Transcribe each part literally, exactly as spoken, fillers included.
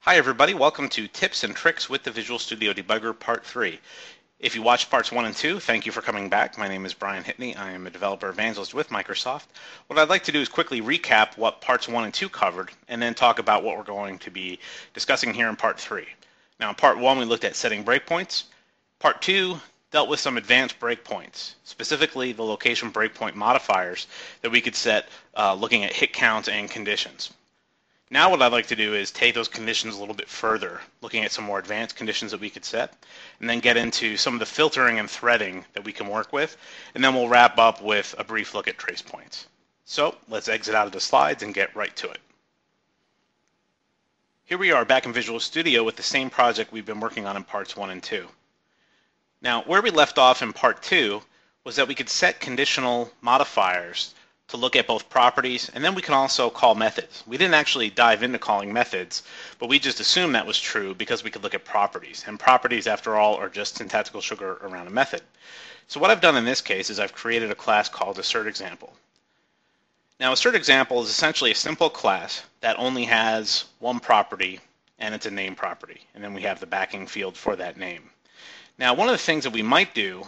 Hi everybody, welcome to Tips and Tricks with the Visual Studio Debugger Part three. If you watched Parts one and two, thank you for coming back. My name is Brian Hitney. I am a developer evangelist with Microsoft. What I'd like to do is quickly recap what Parts one and two covered, and then talk about what we're going to be discussing here in Part three. Now in Part one we looked at setting breakpoints. Part two dealt with some advanced breakpoints, specifically the location breakpoint modifiers that we could set uh, looking at hit counts and conditions. Now what I'd like to do is take those conditions a little bit further, looking at some more advanced conditions that we could set, and then get into some of the filtering and threading that we can work with, and then we'll wrap up with a brief look at trace points. So let's exit out of the slides and get right to it. Here we are back in Visual Studio with the same project we've been working on in Parts one and two. Now where we left off in Part two was that we could set conditional modifiers to look at both properties, and then we can also call methods. We didn't actually dive into calling methods, but we just assumed that was true because we could look at properties. And properties, after all, are just syntactical sugar around a method. So what I've done in this case is I've created a class called AssertExample. Now AssertExample is essentially a simple class that only has one property, and it's a name property. And then we have the backing field for that name. Now one of the things that we might do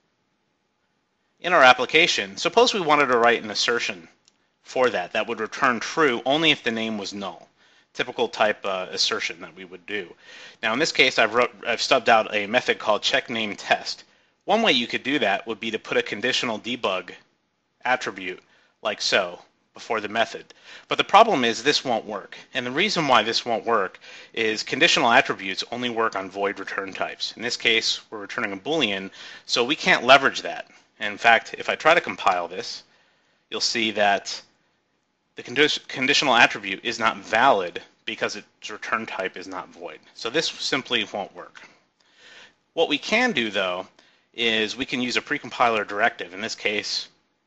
in our application, suppose we wanted to write an assertion for that that would return true only if the name was null. Typical type uh, assertion that we would do. Now in this case I've, wrote, I've stubbed out a method called checkNameTest. One way you could do that would be to put a conditional debug attribute like so before the method. But the problem is this won't work. And the reason why this won't work is conditional attributes only work on void return types. In this case we're returning a Boolean, so we can't leverage that. In fact, if I try to compile this, you'll see that the condi conditional attribute is not valid because its return type is not void. So this simply won't work. What we can do, though, is we can use a precompiler directive. In this case,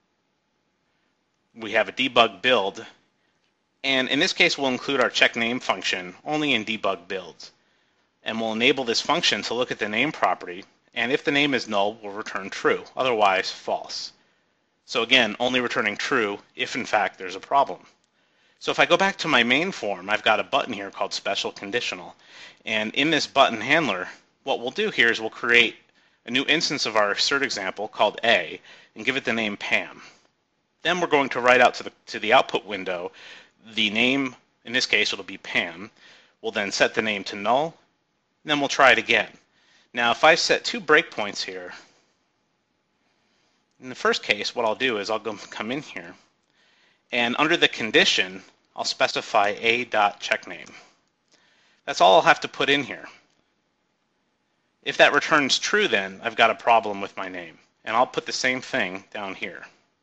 we have a debug build, and in this case we'll include our checkName function only in debug builds. And we'll enable this function to look at the name property, and if the name is null, we'll return true, otherwise false. So again, only returning true if in fact there's a problem. So if I go back to my main form, I've got a button here called Special Conditional. And in this button handler, what we'll do here is we'll create a new instance of our AssertExample called A and give it the name Pam. Then we're going to write out to the, to the output window the name, in this case it'll be Pam. We'll then set the name to null, and then we'll try it again. Now if I set two breakpoints here, in the first case what I'll do is I'll go come in here, and under the condition I'll specify a.checkName. That's all I'll have to put in here. If that returns true, then I've got a problem with my name, and I'll put the same thing down here.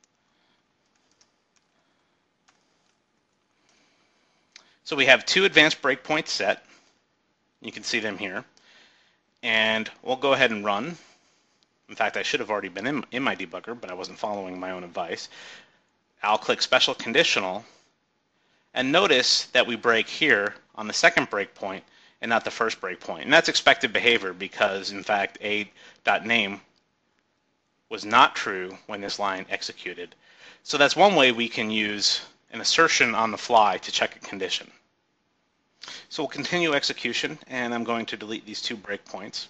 So we have two advanced breakpoints set. You can see them here. And we'll go ahead and run. In fact, I should have already been in, in my debugger, but I wasn't following my own advice. I'll click Special Conditional, and notice that we break here on the second breakpoint and not the first breakpoint. And that's expected behavior because, in fact, a.name was not true when this line executed. So that's one way we can use an assertion on the fly to check a condition. So we'll continue execution, and I'm going to delete these two breakpoints.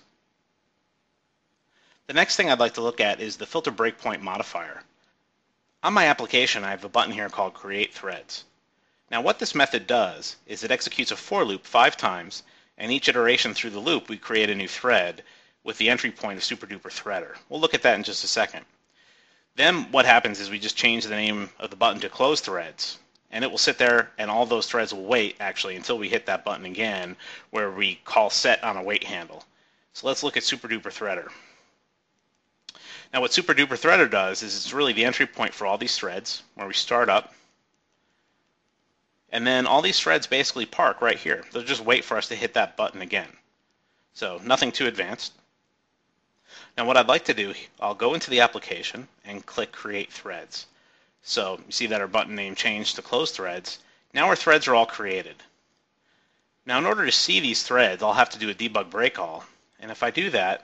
The next thing I'd like to look at is the filter breakpoint modifier. On my application, I have a button here called Create Threads. Now what this method does is it executes a for loop five times, and each iteration through the loop we create a new thread with the entry point of SuperDuper Threader. We'll look at that in just a second. Then what happens is we just change the name of the button to Close Threads. And it will sit there, and all those threads will wait, actually, until we hit that button again, where we call set on a wait handle. So let's look at SuperDuper Threader. Now what SuperDuper Threader does is it's really the entry point for all these threads, where we start up. And then all these threads basically park right here. They'll just wait for us to hit that button again. So nothing too advanced. Now what I'd like to do, I'll go into the application and click Create Threads. So you see that our button name changed to Close Threads. Now our threads are all created. Now in order to see these threads, I'll have to do a debug break all. And if I do that,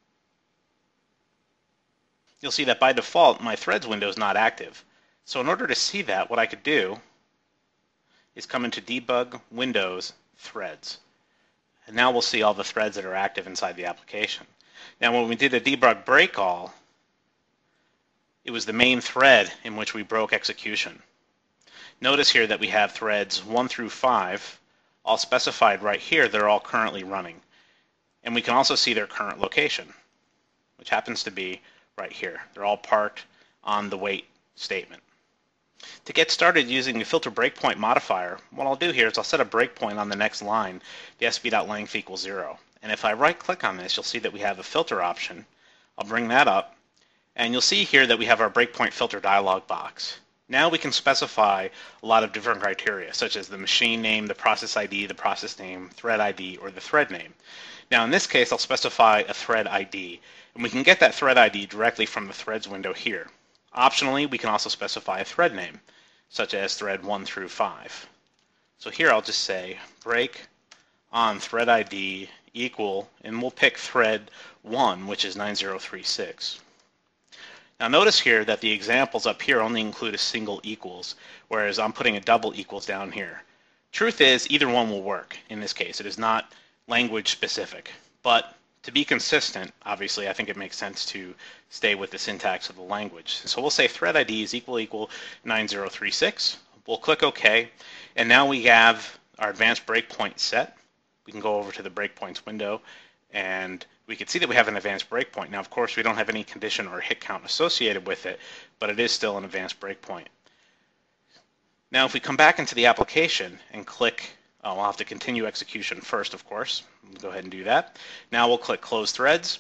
you'll see that by default my threads window is not active. So in order to see that, what I could do is come into Debug, Windows, Threads. And now we'll see all the threads that are active inside the application. Now when we did a debug break all, it was the main thread in which we broke execution. Notice here that we have threads one through five, all specified right here. They're all currently running. And we can also see their current location, which happens to be right here. They're all parked on the wait statement. To get started using the filter breakpoint modifier, what I'll do here is I'll set a breakpoint on the next line, the sb.length equals zero. And if I right click on this, you'll see that we have a filter option. I'll bring that up, and you'll see here that we have our breakpoint filter dialog box. Now we can specify a lot of different criteria, such as the machine name, the process I D, the process name, thread I D, or the thread name. Now in this case, I'll specify a thread I D, and we can get that thread I D directly from the threads window here. Optionally, we can also specify a thread name, such as thread one through five. So here I'll just say break on thread I D equal, and we'll pick thread one, which is nine zero three six. Now notice here that the examples up here only include a single equals, whereas I'm putting a double equals down here. Truth is, either one will work in this case. It is not language specific, but to be consistent, obviously, I think it makes sense to stay with the syntax of the language. So we'll say thread I D is equal equal nine zero three six. We'll click OK, and now we have our advanced breakpoint set. We can go over to the breakpoints window, and we can see that we have an advanced breakpoint. Now, of course, we don't have any condition or hit count associated with it, but it is still an advanced breakpoint. Now, if we come back into the application and click, oh, we'll have to continue execution first, of course. We'll go ahead and do that. Now we'll click Close Threads.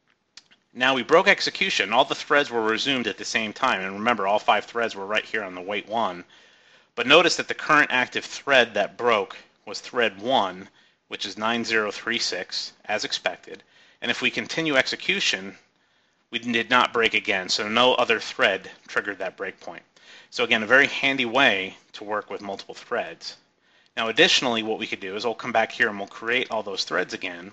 Now we broke execution. All the threads were resumed at the same time. And remember, all five threads were right here on the wait one. But notice that the current active thread that broke was thread one, which is nine zero three six, as expected. And if we continue execution, we did not break again. So no other thread triggered that breakpoint. So again, a very handy way to work with multiple threads. Now additionally, what we could do is we'll come back here and we'll create all those threads again.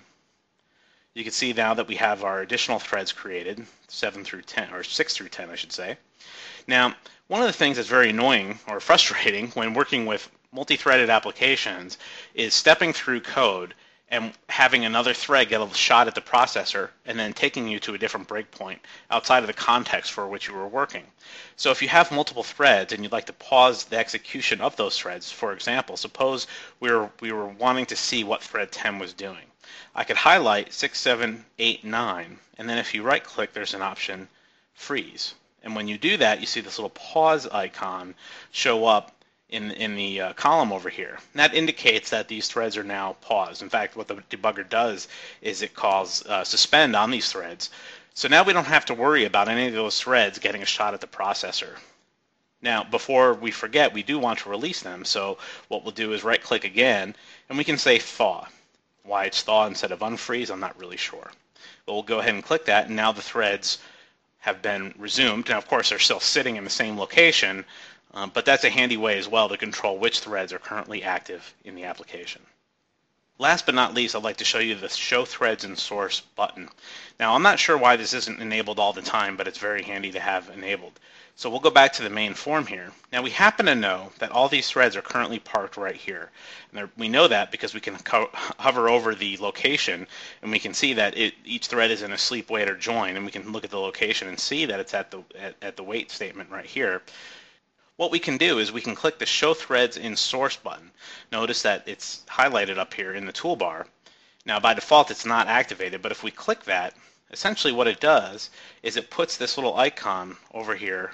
You can see now that we have our additional threads created, seven through ten, or six through ten, I should say. Now, one of the things that's very annoying or frustrating when working with multi-threaded applications is stepping through code and having another thread get a shot at the processor and then taking you to a different breakpoint outside of the context for which you were working. So if you have multiple threads and you'd like to pause the execution of those threads, for example, suppose we were, we were wanting to see what thread ten was doing. I could highlight six, seven, eight, nine, and then if you right click, there's an option, freeze. And when you do that, you see this little pause icon show up in, in the uh, column over here. And that indicates that these threads are now paused. In fact, what the debugger does is it calls uh, suspend on these threads. So now we don't have to worry about any of those threads getting a shot at the processor. Now, before we forget, we do want to release them. So what we'll do is right click again, and we can say thaw. Why it's thaw instead of unfreeze, I'm not really sure. But we'll go ahead and click that, and now the threads have been resumed. Now, of course, they're still sitting in the same location, um, but that's a handy way as well to control which threads are currently active in the application. Last but not least, I'd like to show you the Show Threads in Source button. Now, I'm not sure why this isn't enabled all the time, but it's very handy to have enabled. So we'll go back to the main form here. Now, we happen to know that all these threads are currently parked right here. And we know that because we can hover over the location, and we can see that it, each thread is in a sleep, wait, or join, and we can look at the location and see that it's at the, at, at the wait statement right here. What we can do is we can click the Show Threads in Source button. Notice that it's highlighted up here in the toolbar. Now, by default, it's not activated, but if we click that, essentially what it does is it puts this little icon over here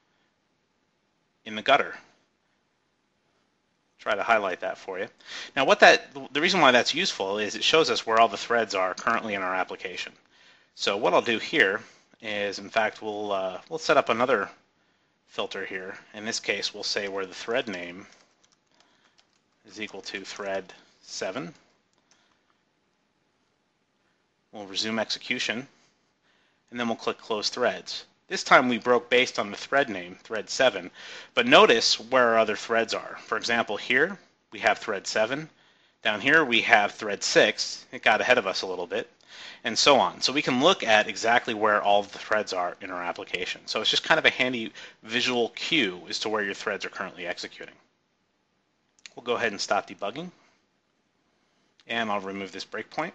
in the gutter. Try to highlight that for you. Now, what that the reason why that's useful is it shows us where all the threads are currently in our application. So what I'll do here is, in fact, we'll uh, we'll set up another filter here. In this case, we'll say where the thread name is equal to thread seven. We'll resume execution, and then we'll click Close Threads. This time we broke based on the thread name, thread seven, but notice where our other threads are. For example, here we have thread seven. Down here we have thread six. It got ahead of us a little bit, and so on. So we can look at exactly where all of the threads are in our application. So it's just kind of a handy visual cue as to where your threads are currently executing. We'll go ahead and stop debugging. And I'll remove this breakpoint.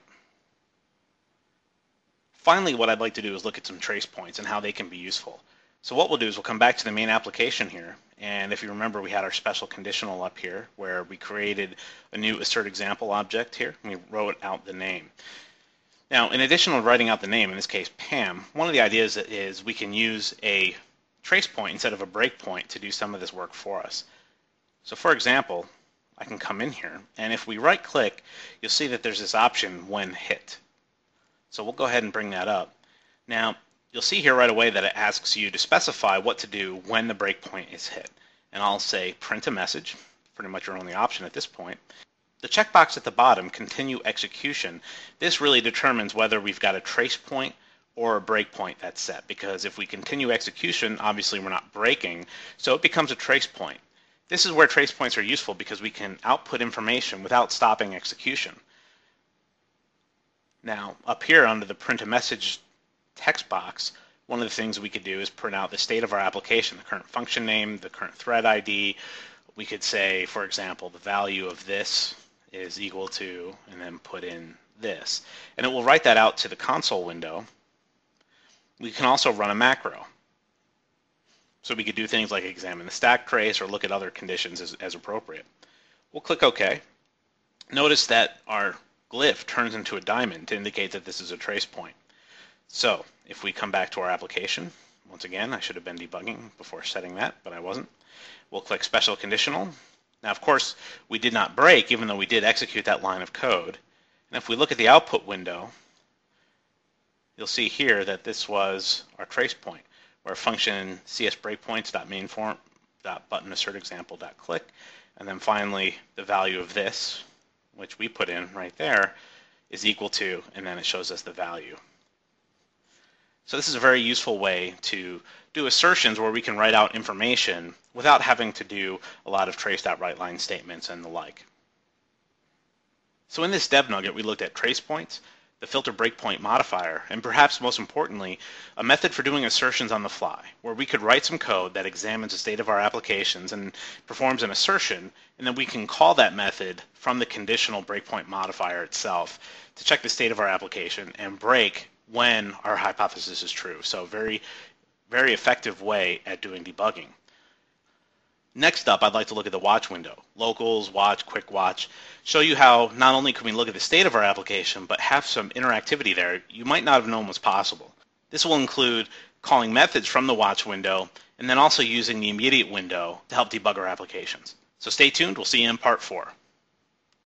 Finally, what I'd like to do is look at some trace points and how they can be useful. So what we'll do is we'll come back to the main application here, and if you remember, we had our special conditional up here where we created a new assert example object here, and we wrote out the name. Now, in addition to writing out the name, in this case Pam, one of the ideas is we can use a trace point instead of a breakpoint to do some of this work for us. So for example, I can come in here, and if we right click, you'll see that there's this option when hit. So we'll go ahead and bring that up. Now, you'll see here right away that it asks you to specify what to do when the breakpoint is hit. And I'll say print a message, pretty much your only option at this point. The checkbox at the bottom, continue execution, this really determines whether we've got a trace point or a breakpoint that's set, because if we continue execution, obviously we're not breaking, so it becomes a trace point. This is where trace points are useful because we can output information without stopping execution. Now, up here under the print a message text box, one of the things we could do is print out the state of our application, the current function name, the current thread I D. We could say, for example, the value of this is equal to, and then put in this. And it will write that out to the console window. We can also run a macro. So we could do things like examine the stack trace or look at other conditions as, as appropriate. We'll click OK. Notice that our glyph turns into a diamond to indicate that this is a trace point. So if we come back to our application, once again, I should have been debugging before setting that, but I wasn't. We'll click special conditional. Now, of course, we did not break, even though we did execute that line of code. And if we look at the output window, you'll see here that this was our trace point, where function csbreakpoints.mainform.buttonassert.example.click, and then finally the value of this, which we put in right there, is equal to, and then it shows us the value. So this is a very useful way to do assertions where we can write out information without having to do a lot of trace.writeLine statements and the like. So in this dev nugget, we looked at trace points, the filter breakpoint modifier, and perhaps most importantly, a method for doing assertions on the fly, where we could write some code that examines the state of our applications and performs an assertion, and then we can call that method from the conditional breakpoint modifier itself to check the state of our application and break when our hypothesis is true. So very, very effective way at doing debugging. Next up, I'd like to look at the watch window. Locals, watch, quick watch. Show you how not only can we look at the state of our application, but have some interactivity there you might not have known was possible. This will include calling methods from the watch window, and then also using the immediate window to help debug our applications. So stay tuned, we'll see you in part four.